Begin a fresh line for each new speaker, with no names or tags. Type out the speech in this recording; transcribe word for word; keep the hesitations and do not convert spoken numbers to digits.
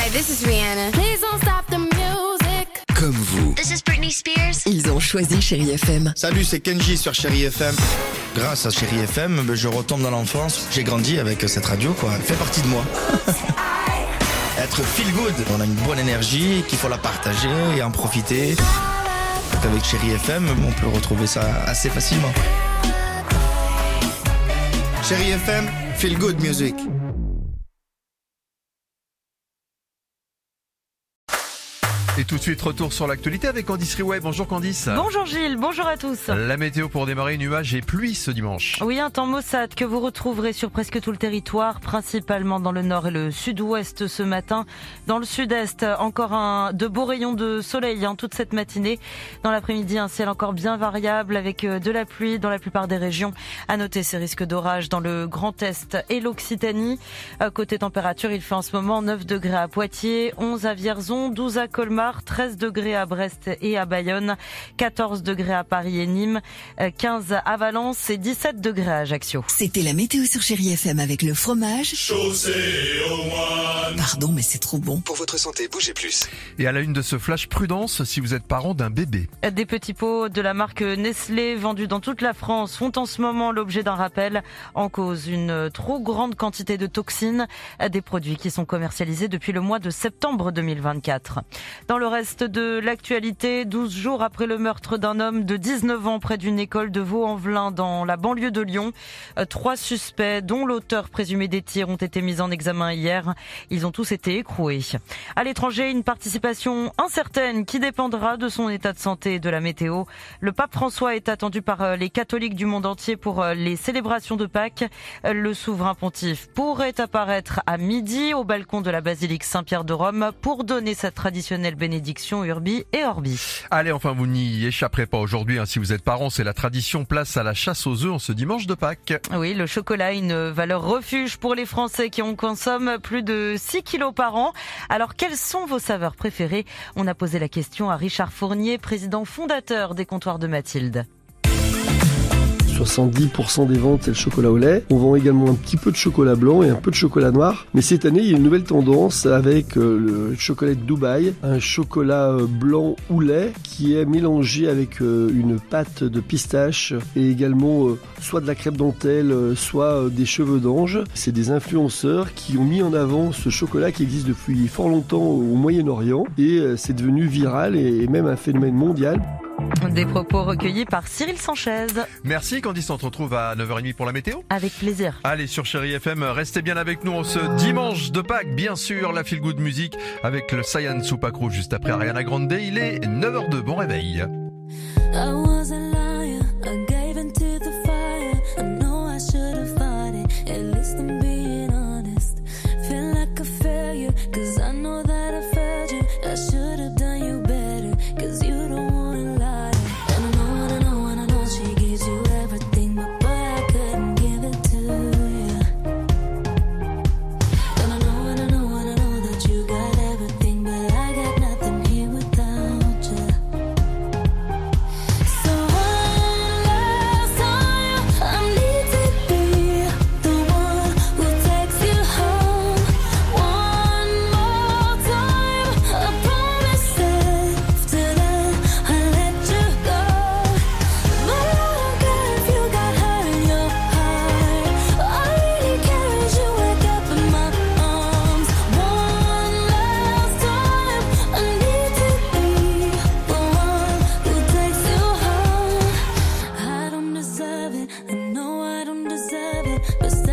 Hi, this is Rihanna. Please don't stop the music.
Comme vous.
This is Britney Spears.
Ils ont choisi Chérie F M.
Salut, c'est Kenji sur Chérie F M. Grâce à Chérie F M, je retombe dans l'enfance. J'ai grandi avec cette radio, quoi. Elle fait partie de moi. Être feel good. On a une bonne énergie, qu'il faut la partager et en profiter. Avec Chérie F M, on peut retrouver ça assez facilement. Chérie F M, feel good music.
Et tout de suite, retour sur l'actualité avec Candice Riouet. Bonjour Candice.
Bonjour Gilles, bonjour à tous.
La météo pour démarrer, nuages et pluie ce dimanche.
Oui, un temps maussade que vous retrouverez sur presque tout le territoire, principalement dans le nord et le sud-ouest ce matin. Dans le sud-est, encore un de beaux rayons de soleil hein, toute cette matinée. Dans l'après-midi, un ciel encore bien variable avec de la pluie dans la plupart des régions. À noter ces risques d'orage dans le Grand Est et l'Occitanie. Côté température, il fait en ce moment neuf degrés à Poitiers, onze à Vierzon, douze à Colmar, treize degrés à Brest et à Bayonne, quatorze degrés à Paris et Nîmes, quinze à Valence et dix-sept degrés à Ajaccio.
C'était la météo sur Chérie F M avec le fromage. Chaussée au moine. Pardon, mais c'est trop bon.
Pour votre santé, bougez plus.
Et à la une de ce flash, prudence si vous êtes parent d'un bébé.
Des petits pots de la marque Nestlé vendus dans toute la France font en ce moment l'objet d'un rappel. En cause, une trop grande quantité de toxines, des produits qui sont commercialisés depuis le mois de septembre deux mille vingt-quatre. Dans le reste de l'actualité, douze jours après le meurtre d'un homme de dix-neuf ans près d'une école de Vaux-en-Velin dans la banlieue de Lyon, trois suspects, dont l'auteur présumé des tirs, ont été mis en examen hier. Ils ont tous été écroués. À l'étranger, une participation incertaine qui dépendra de son état de santé et de la météo. Le pape François est attendu par les catholiques du monde entier pour les célébrations de Pâques. Le souverain pontife pourrait apparaître à midi au balcon de la basilique Saint-Pierre de Rome pour donner sa traditionnelle bénédiction Urbi et Orbi.
Allez, enfin, vous n'y échapperez pas aujourd'hui. Hein, si vous êtes parents, c'est la tradition. Place à la chasse aux œufs en ce dimanche de Pâques.
Oui, le chocolat a une valeur refuge pour les Français qui en consomment plus de six kilos par an. Alors, quelles sont vos saveurs préférées? On a posé la question à Richard Fournier, président fondateur des comptoirs de Mathilde.
soixante-dix pour cent des ventes, c'est le chocolat au lait. On vend également un petit peu de chocolat blanc et un peu de chocolat noir. Mais cette année, il y a une nouvelle tendance avec le chocolat de Dubaï, un chocolat blanc ou lait qui est mélangé avec une pâte de pistache et également soit de la crêpe dentelle, soit des cheveux d'ange. C'est des influenceurs qui ont mis en avant ce chocolat qui existe depuis fort longtemps au Moyen-Orient et c'est devenu viral et même un phénomène mondial.
Des propos recueillis par Cyril Sanchez.
Merci Candice, on se retrouve à neuf heures trente pour la météo.
Avec plaisir.
Allez, sur Chérie F M, restez bien avec nous en ce dimanche de Pâques. Bien sûr, la Feel Good Music avec le Sayan Supakro juste après Ariana Grande. Il est neuf heures deux, bon réveil.
But